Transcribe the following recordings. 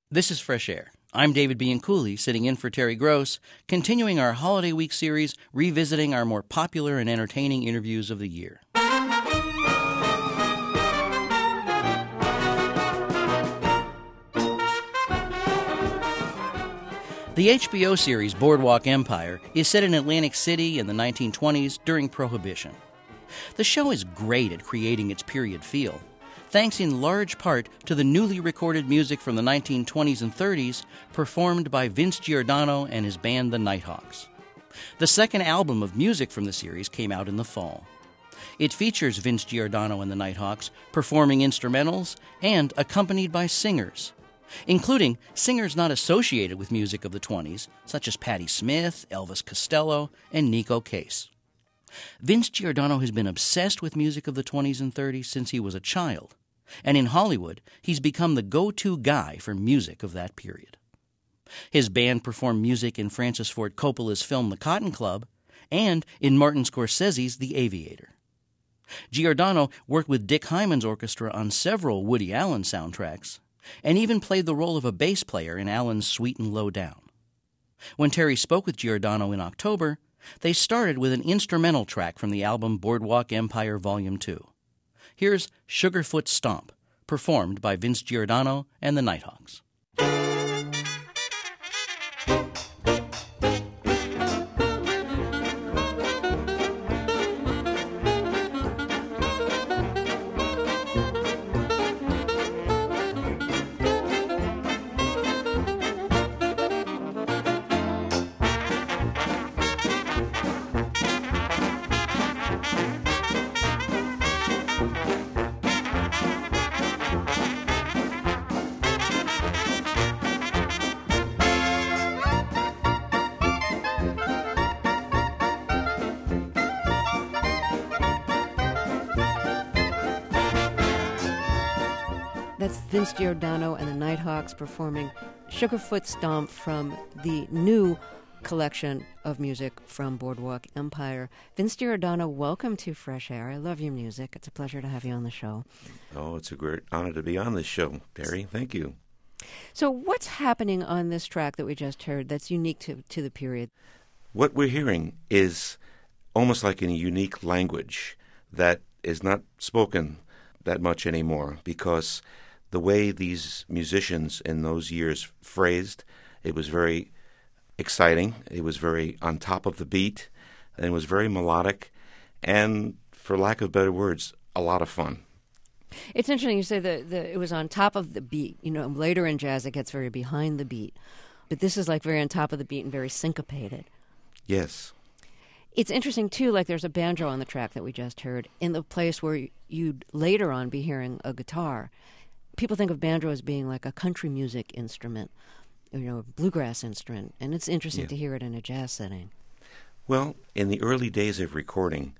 This is Fresh Air. I'm David Bianculli, sitting in for Terry Gross, continuing our Holiday Week series, revisiting our more popular and entertaining interviews of the year. The HBO series Boardwalk Empire is set in Atlantic City in the 1920s during Prohibition. The show is great at creating its period feel, thanks in large part to the newly recorded music from the 1920s and 30s performed by Vince Giordano and his band the Nighthawks. The second album of music from the series came out in the fall. It features Vince Giordano and the Nighthawks performing instrumentals and accompanied by singers, including singers not associated with music of the 20s, such as Patti Smith, Elvis Costello, and Nico Case. Vince Giordano has been obsessed with music of the 20s and 30s since he was a child, and in Hollywood, he's become the go-to guy for music of that period. His band performed music in Francis Ford Coppola's film The Cotton Club and in Martin Scorsese's The Aviator. Giordano worked with Dick Hyman's orchestra on several Woody Allen soundtracks and even played the role of a bass player in Allen's Sweet and Low Down. When Terry spoke with Giordano in October, they started with an instrumental track from the album Boardwalk Empire Volume 2. Here's Sugarfoot Stomp, performed by Vince Giordano and the Nighthawks. That's Vince Giordano and the Nighthawks performing Sugarfoot Stomp from the new collection of music from Boardwalk Empire. Vince Giordano, welcome to Fresh Air. I love your music. It's a pleasure to have you on the show. Oh, it's a great honor to be on this show, Terry. Thank you. So what's happening on this track that we just heard that's unique to the period? What we're hearing is almost like in a unique language that is not spoken that much anymore, because the way these musicians in those years phrased, it was very exciting. It was very on top of the beat, and it was very melodic, and for lack of better words, a lot of fun. It's interesting you say that it was on top of the beat. You know, later in jazz it gets very behind the beat, but this is like very on top of the beat and very syncopated. Yes. It's interesting, too, like there's a banjo on the track that we just heard, in the place where you'd later on be hearing a guitar. People think of banjo as being like a country music instrument, you know, a bluegrass instrument, and it's interesting to hear it in a jazz setting. Well, in the early days of recording,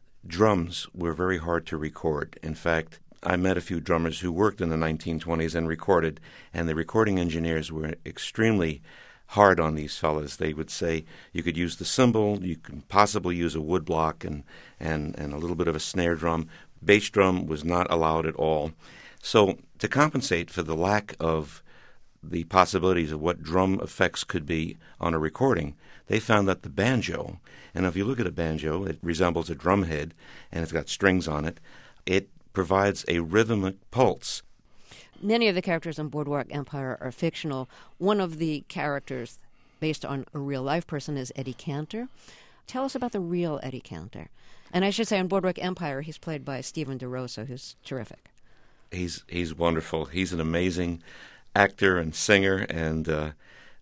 drums were very hard to record. In fact, I met a few drummers who worked in the 1920s and recorded, and the recording engineers were extremely hard on these fellas. They would say you could use the cymbal, you could possibly use a wood block and a little bit of a snare drum. Bass drum was not allowed at all. So to compensate for the lack of the possibilities of what drum effects could be on a recording, they found that the banjo, and if you look at a banjo, it resembles a drum head, and it's got strings on it. It provides a rhythmic pulse. Many of the characters on Boardwalk Empire are fictional. One of the characters based on a real-life person is Eddie Cantor. Tell us about the real Eddie Cantor. And I should say on Boardwalk Empire, he's played by Stephen DeRosa, who's terrific. He's wonderful. He's an amazing actor and singer, and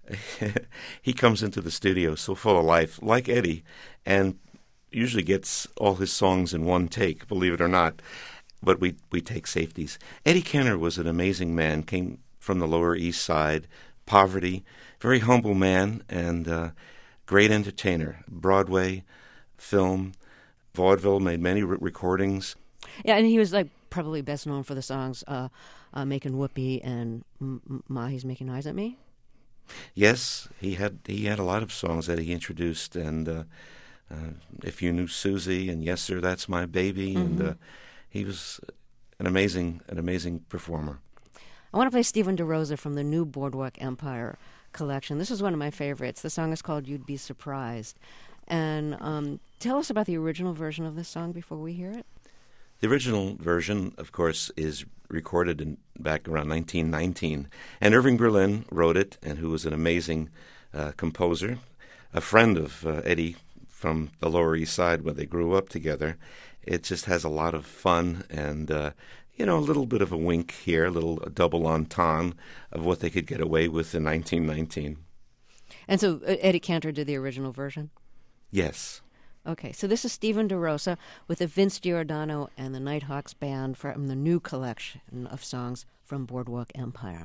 he comes into the studio so full of life, like Eddie, and usually gets all his songs in one take, believe it or not. But we take safeties. Eddie Cantor was an amazing man, came from the Lower East Side, poverty, very humble man, and great entertainer. Broadway, film, vaudeville, made many recordings. Yeah, and he was like probably best known for the songs Making Whoopee and Ma, He's Making Eyes at Me. Yes, he had a lot of songs that he introduced, and If You Knew Susie, and Yes Sir, That's My Baby, and he was an amazing performer. I want to play Stephen DeRosa from the new Boardwalk Empire collection. This is one of my favorites. The song is called You'd Be Surprised. And tell us about the original version of this song before we hear it. The original version, of course, is recorded back around 1919. And Irving Berlin wrote it, and who was an amazing composer, a friend of Eddie from the Lower East Side when they grew up together. It just has a lot of fun and, a little bit of a wink here, a little double entendre of what they could get away with in 1919. And so Eddie Cantor did the original version? Yes. Okay, so this is Stephen DeRosa with the Vince Giordano and the Nighthawks Band from the new collection of songs from Boardwalk Empire.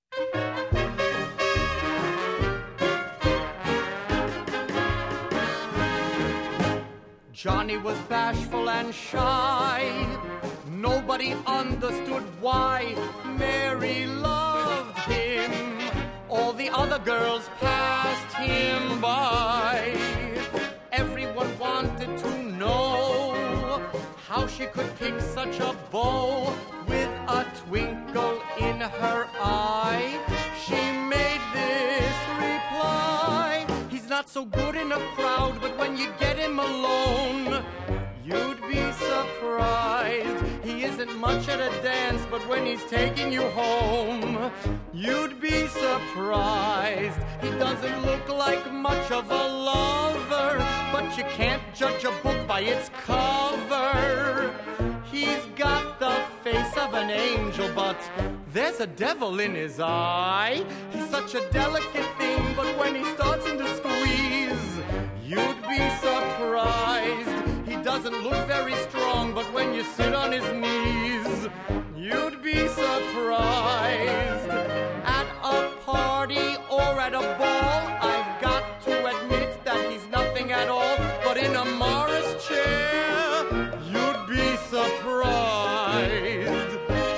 Johnny was bashful and shy. Nobody understood why. Mary loved him. All the other girls passed him by. Everyone wanted to know how she could pick such a beau. With a twinkle in her eye, she made this reply: he's not so good in a crowd, but when you get him alone, you'd be surprised. He isn't much at a dance, but when he's taking you home, you'd be surprised. He doesn't look like much of a lover, but you can't judge a book by its cover. He's got the face of an angel, but there's a devil in his eye. He's such a delicate thing, but when he starts to squeeze, you'd be surprised. He doesn't look very strong, but when you sit on his knees, you'd be surprised. At a party or at a ball, I've got to admit that he's nothing at all. But in a Morris chair, you'd be surprised.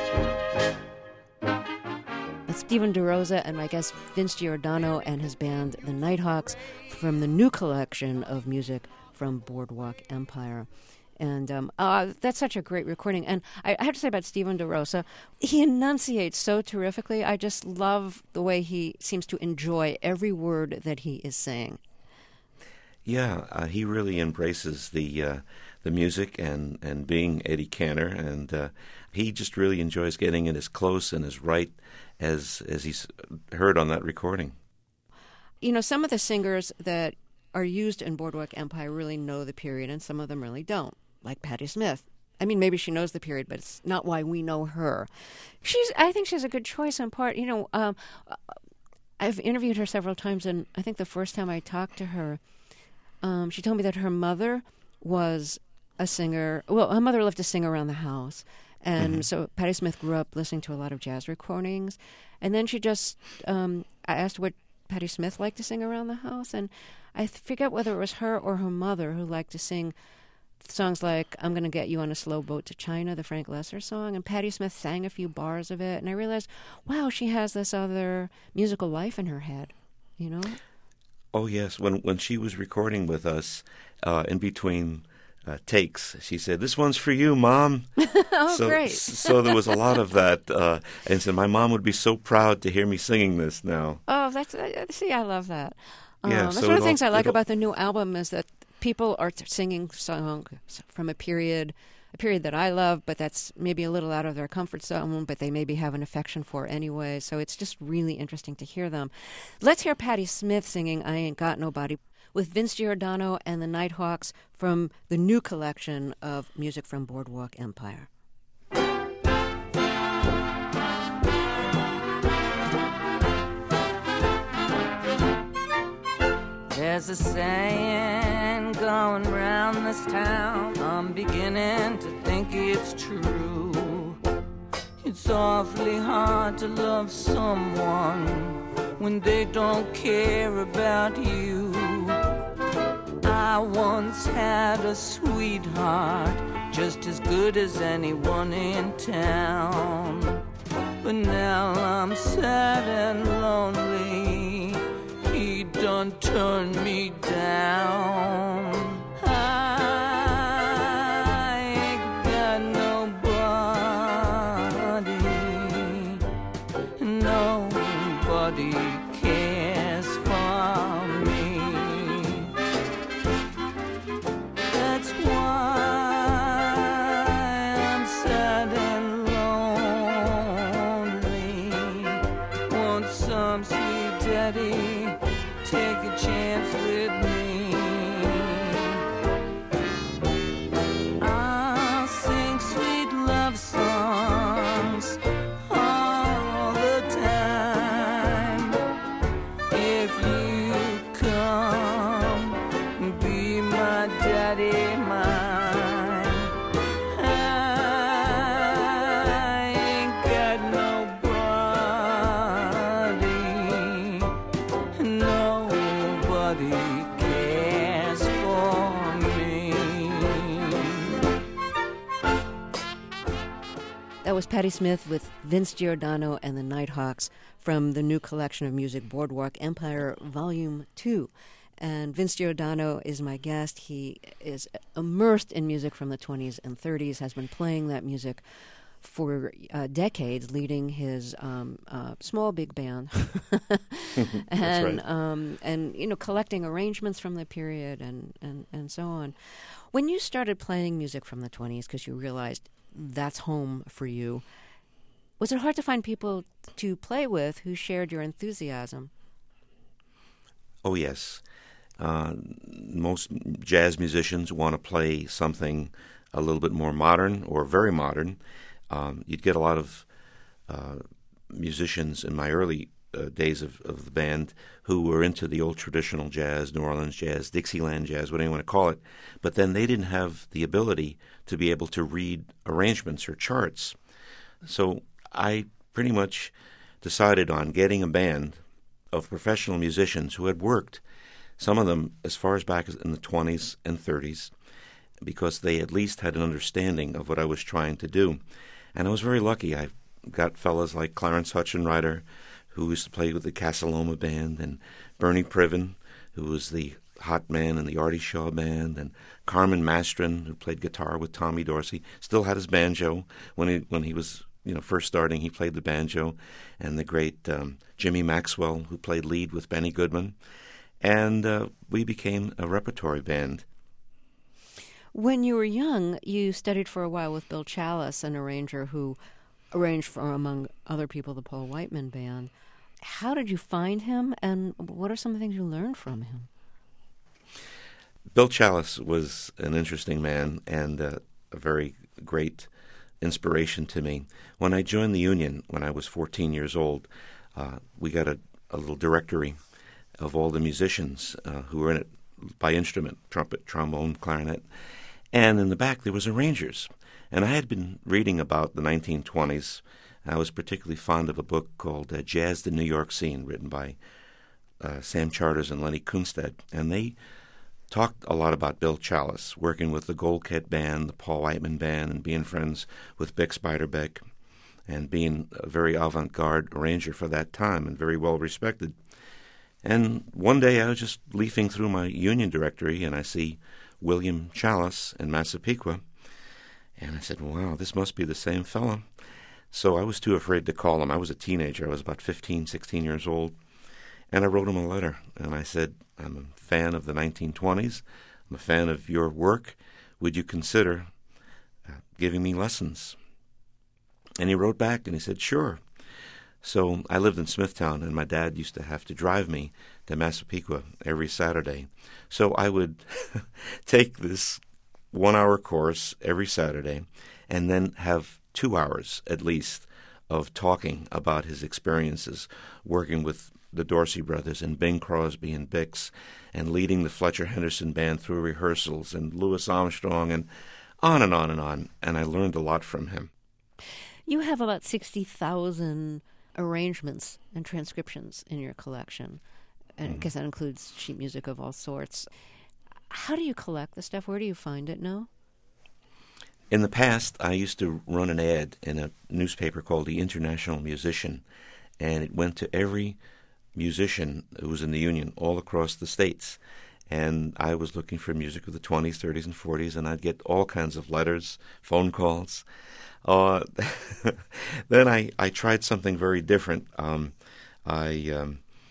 That's Stephen DeRosa and my guest Vince Giordano and his band, the Nighthawks, from the new collection of music from Boardwalk Empire. And that's such a great recording. And I have to say about Stephen DeRosa, he enunciates so terrifically. I just love the way he seems to enjoy every word that he is saying. Yeah, he really embraces the music and being Eddie Cantor, and he just really enjoys getting it as close and as right as he's heard on that recording. You know, some of the singers that are used in Boardwalk Empire really know the period, and some of them really don't, like Patti Smith. I mean, maybe she knows the period, but it's not why we know her. I think she's a good choice in part. You know, I've interviewed her several times, and I think the first time I talked to her, she told me that her mother was a singer. Well, her mother loved to sing around the house. And so Patti Smith grew up listening to a lot of jazz recordings. And then she just, I asked what Patti Smith liked to sing around the house. And I forget whether it was her or her mother who liked to sing songs like I'm Gonna Get You on a Slow Boat to China, the Frank Lesser song. And Patti Smith sang a few bars of it. And I realized, wow, she has this other musical life in her head, you know? Oh, yes. When she was recording with us, in between takes, she said, "This one's for you, Mom." Oh, great. So there was a lot of that. And said, my mom would be so proud to hear me singing this now. Oh, see, I love that. Yeah, that's so one of the things I like about the new album is that people are singing songs from a period that I love, but that's maybe a little out of their comfort zone, but they maybe have an affection for anyway. So it's just really interesting to hear them. Let's hear Patti Smith singing I Ain't Got Nobody with Vince Giordano and the Nighthawks from the new collection of music from Boardwalk Empire. There's a saying going round this town, I'm beginning to think it's true. It's awfully hard to love someone when they don't care about you. I once had a sweetheart, just as good as anyone in town. But now I'm sad and lonely, he done turned me down. I ain't got nobody, nobody cares for me. That's why I'm sad and lonely. Want some sweet daddy take a chance with me? I'll sing sweet love songs all the time if you come be my daddy, mine. I ain't got nobody, nobody cares for me. That was Patti Smith with Vince Giordano and the Nighthawks from the new collection of music, Boardwalk Empire Volume 2. And Vince Giordano is my guest. He is immersed in music from the 20s and 30s, has been playing that music for decades, leading his small big band, and right. And you know, collecting arrangements from the period and so on. When you started playing music from the 20s, because you realized that's home for you, was it hard to find people to play with who shared your enthusiasm? Oh, yes. Most jazz musicians want to play something a little bit more modern or very modern. You'd get a lot of musicians in my early days of the band who were into the old traditional jazz, New Orleans jazz, Dixieland jazz, whatever you want to call it, but then they didn't have the ability to be able to read arrangements or charts. So I pretty much decided on getting a band of professional musicians who had worked, some of them as far as back as in the 20s and 30s, because they at least had an understanding of what I was trying to do. And I was very lucky. I got fellows like Clarence Hutchinrider, who used to play with the Casa Loma Band, and Bernie Priven, who was the hot man in the Artie Shaw Band, and Carmen Mastrin, who played guitar with Tommy Dorsey, still had his banjo when he was first starting. He played the banjo, and the great Jimmy Maxwell, who played lead with Benny Goodman, and we became a repertory band. When you were young, you studied for a while with Bill Challis, an arranger who arranged for, among other people, the Paul Whiteman Band. How did you find him, and what are some of the things you learned from him? Bill Challis was an interesting man and a very great inspiration to me. When I joined the union when I was 14 years old, we got a little directory of all the musicians who were in it by instrument, trumpet, trombone, clarinet, and in the back there was arrangers. And I had been reading about the 1920s. I was particularly fond of a book called Jazz, the New York Scene, written by Sam Charters and Lenny Kunstad. And they talked a lot about Bill Challis, working with the Goldkett Band, the Paul Whiteman Band, and being friends with Bix Beiderbecke, and being a very avant-garde arranger for that time and very well respected. And one day I was just leafing through my union directory, and I see William Challis in Massapequa. And I said, wow, this must be the same fellow. So I was too afraid to call him. I was a teenager. I was about 15, 16 years old. And I wrote him a letter. And I said, I'm a fan of the 1920s. I'm a fan of your work. Would you consider giving me lessons? And he wrote back and he said, sure. So I lived in Smithtown, and my dad used to have to drive me to Massapequa every Saturday. So I would take this 1-hour course every Saturday and then have 2 hours at least of talking about his experiences working with the Dorsey brothers and Bing Crosby and Bix, and leading the Fletcher Henderson Band through rehearsals, and Louis Armstrong, and on and on and on. And I learned a lot from him. You have about 60,000 arrangements and transcriptions in your collection. And I guess that includes sheet music of all sorts. How do you collect the stuff? Where do you find it now? In the past, I used to run an ad in a newspaper called The International Musician, and it went to every musician who was in the union all across the states. And I was looking for music of the 20s, 30s, and 40s, and I'd get all kinds of letters, phone calls. Then I tried something very different. I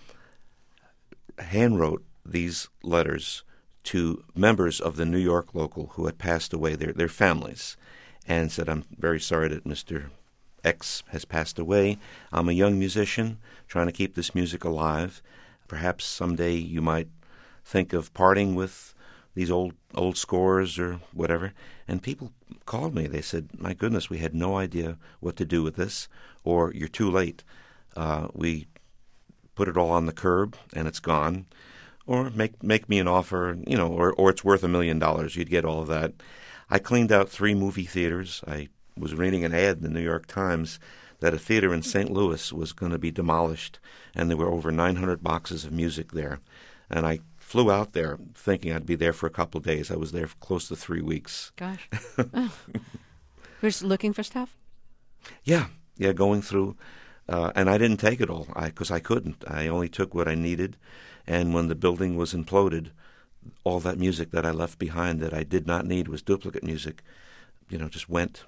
handwrote these letters to members of the New York local who had passed away, their families, and said, I'm very sorry that Mr. X has passed away. I'm a young musician trying to keep this music alive. Perhaps someday you might think of parting with these old scores or whatever. And people called me. They said, my goodness, we had no idea what to do with this, or you're too late. We put it all on the curb and it's gone. Or make me an offer, or it's worth $1 million. You'd get all of that. I cleaned out 3 movie theaters. I was reading an ad in the New York Times that a theater in St. Louis was going to be demolished, and there were over 900 boxes of music there. And I flew out there thinking I'd be there for a couple of days. I was there for close to 3 weeks. Gosh. You're just looking for stuff? Yeah, going through. And I didn't take it all because I couldn't. I only took what I needed. And when the building was imploded, all that music that I left behind that I did not need was duplicate music, just went.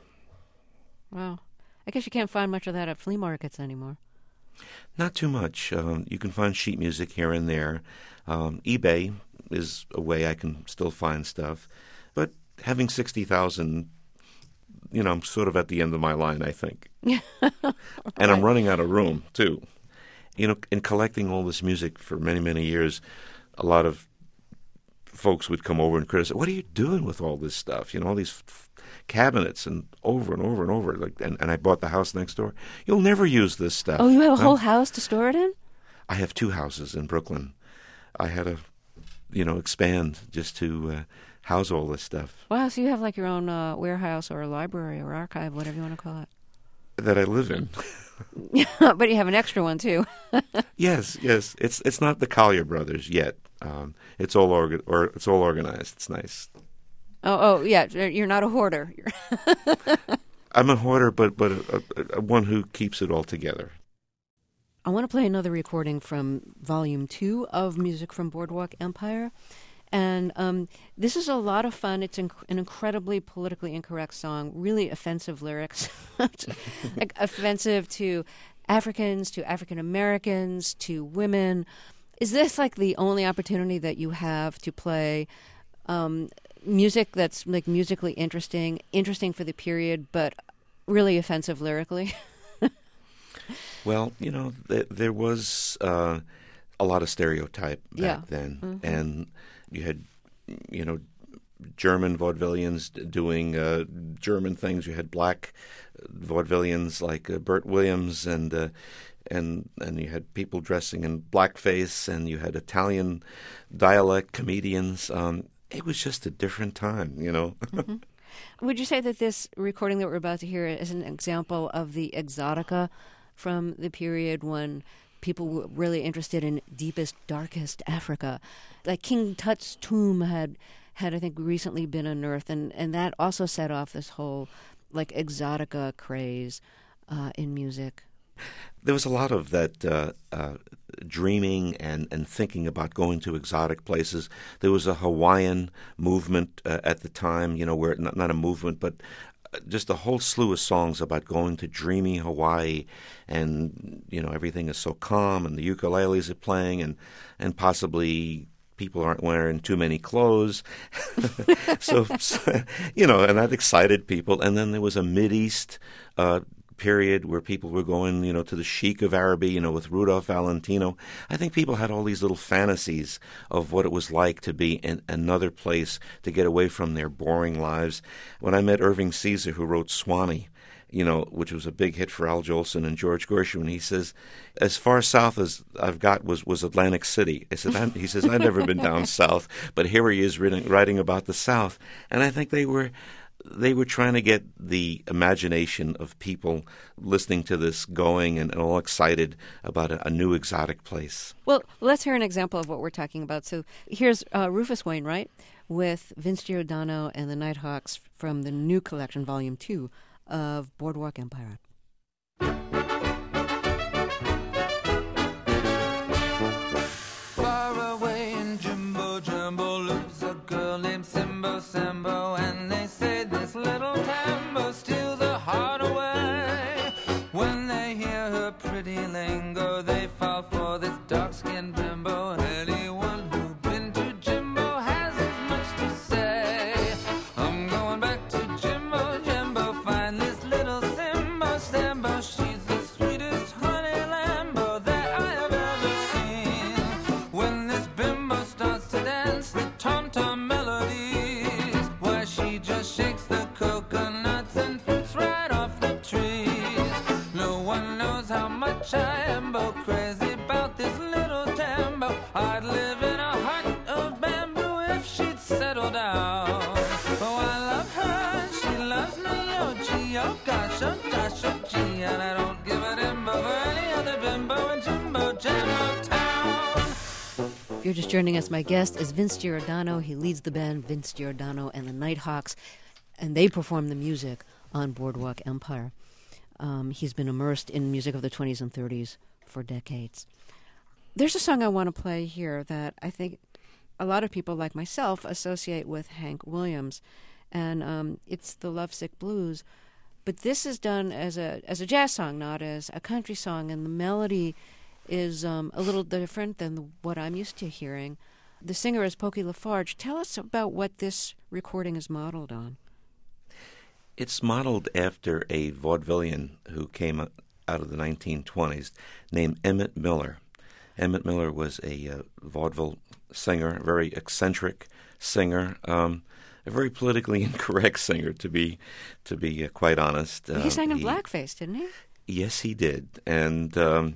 Wow. I guess you can't find much of that at flea markets anymore. Not too much. You can find sheet music here and there. eBay is a way I can still find stuff. But having 60,000, I'm sort of at the end of my line, I think. And I'm running out of room, too. In collecting all this music for many, many years, a lot of folks would come over and criticize, what are you doing with all this stuff? All these cabinets and over and over and over. And I bought the house next door. You'll never use this stuff. Oh, you have a whole house to store it in? I have 2 houses in Brooklyn. I had to, expand just to house all this stuff. Wow, so you have like your own warehouse or a library or archive, whatever you want to call it. That I live in. But you have an extra one, too. Yes. It's not the Collier Brothers yet. It's all organized. It's nice. Oh, yeah. You're not a hoarder. I'm a hoarder, but a one who keeps it all together. I want to play another recording from Volume 2 of Music from Boardwalk Empire. And this is a lot of fun. It's an incredibly politically incorrect song, really offensive lyrics, like offensive to Africans, to African Americans, to women. Is this like the only opportunity that you have to play music that's like musically interesting for the period, but really offensive lyrically? Well, there was a lot of stereotype back then. Mm-hmm. And you had, German vaudevillians doing German things. You had black vaudevillians like Bert Williams, and you had people dressing in blackface, and you had Italian dialect comedians. It was just a different time, Mm-hmm. Would you say that this recording that we're about to hear is an example of the exotica from the period when people were really interested in deepest, darkest Africa? Like King Tut's tomb had I think recently been unearthed, and that also set off this whole like exotica craze in music. There was a lot of that dreaming and thinking about going to exotic places. There was a Hawaiian movement at the time, where not a movement, but just a whole slew of songs about going to dreamy Hawaii, and everything is so calm, and the ukuleles are playing, and possibly people aren't wearing too many clothes. so and that excited people. And then there was a Mideast period where people were going, to the Sheik of Araby, with Rudolph Valentino. I think people had all these little fantasies of what it was like to be in another place, to get away from their boring lives. When I met Irving Caesar, who wrote Swanee, which was a big hit for Al Jolson and George Gershwin, he says, as far south as I've got was Atlantic City. He says, I've never been down south, but here he is writing about the South. And I think they were trying to get the imagination of people listening to this going and all excited about a new exotic place. Well, let's hear an example of what we're talking about. So here's Rufus Wainwright with Vince Giordano and the Nighthawks from the new collection, Volume 2 of Boardwalk Empire. Far away in Jimbo Jumbo lives a girl named Simbo Sambo, and they say this little tambo steals the heart away. When they hear her pretty lingo, they fall crazy about this little tambo. I'd live in a hut of bamboo if she'd settle down. Oh, I love her and she loves me, oh gee, oh gosh, oh gee, and I don't give a dimbo for any other bimbo in Jimbo Jambo Town. If you're just joining us, my guest is Vince Giordano. He leads the band Vince Giordano and the Nighthawks, and they perform the music on Boardwalk Empire. He's been immersed in music of the 20s and 30s for decades. There's a song I want to play here that I think a lot of people like myself associate with Hank Williams, and it's the Lovesick Blues. But this is done as a jazz song, not as a country song, and the melody is a little different than what I'm used to hearing. The singer is Pokey LaFarge. Tell us about what this recording is modeled on. It's modeled after a vaudevillian who came out of the 1920s named Emmett Miller. Emmett Miller was a vaudeville singer, a very eccentric singer, a very politically incorrect singer, to be quite honest. He sang in blackface, didn't he? Yes, he did, and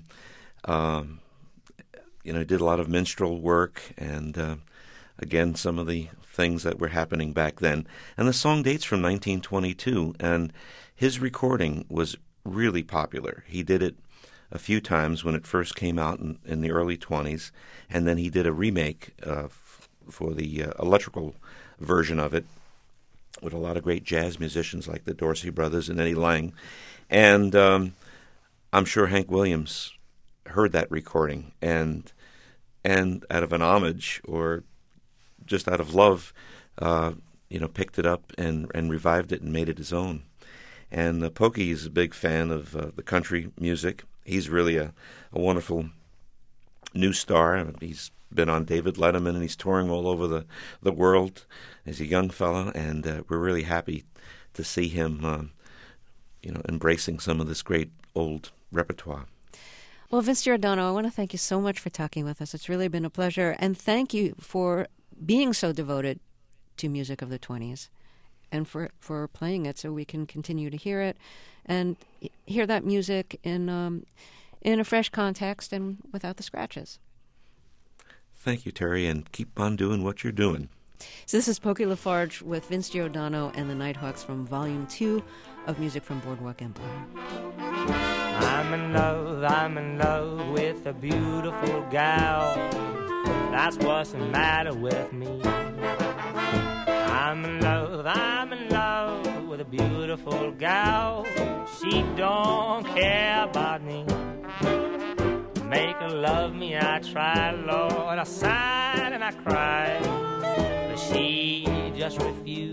did a lot of minstrel work, and again, some of the things that were happening back then. And the song dates from 1922, and his recording was really popular. He did it a few times when it first came out in the early 20s, and then he did a remake for the electrical version of it with a lot of great jazz musicians like the Dorsey Brothers and Eddie Lang. And I'm sure Hank Williams heard that recording and out of an homage or just out of love, picked it up and revived it and made it his own. And Pokey is a big fan of the country music. He's really a wonderful new star. He's been on David Letterman, and he's touring all over the world as a young fellow, and we're really happy to see him, embracing some of this great old repertoire. Well, Vince Giordano, I want to thank you so much for talking with us. It's really been a pleasure, and thank you for being so devoted to music of the 20s and for playing it so we can continue to hear it and hear that music in a fresh context and without the scratches. Thank you, Terry, and keep on doing what you're doing. So this is Pokey LaFarge with Vince Giordano and the Nighthawks from Volume 2 of Music from Boardwalk Empire. I'm in love with a beautiful gal. That's what's the matter with me. I'm in love with a beautiful gal. She don't care about me. Make her love me, I try, Lord. I sighed and I cried, but she just refused.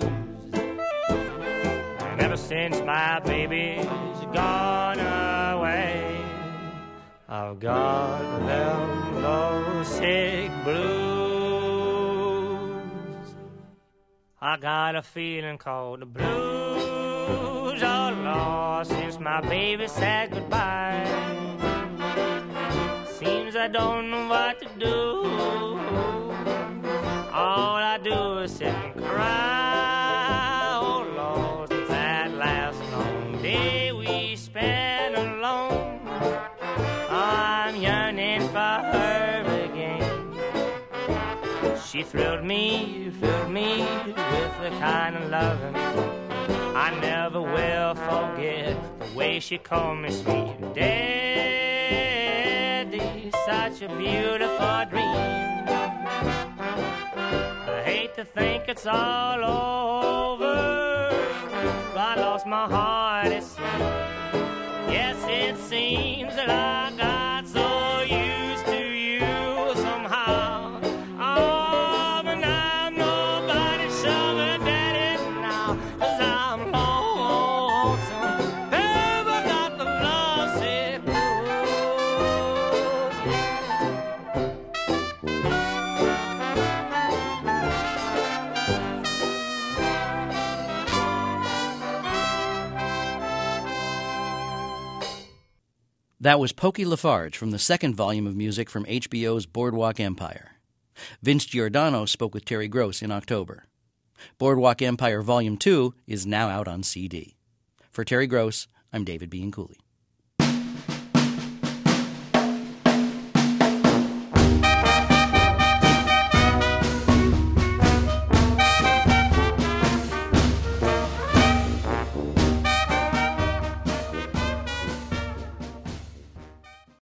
And ever since my baby's gone away, I've got them lovesick blues. I got a feeling called the blues, oh Lord, since my baby said goodbye. Seems I don't know what to do. All I do is sit and cry, oh Lord, since that last long day we spent alone. I'm yearning for her again. She thrilled me with the kind of loving I never will forget. The way she called me sweet Daddy, such a beautiful dream. I hate to think it's all over. I lost my heart, it seems. Yes, it seems that I got so used to you somehow. Oh, but I'm nobody's sugar daddy now, 'cause I'm lonesome. Never got the lovesick That was Pokey LaFarge from the second volume of music from HBO's Boardwalk Empire. Vince Giordano spoke with Terry Gross in October. Boardwalk Empire Volume 2 is now out on CD. For Terry Gross, I'm David Bianculli.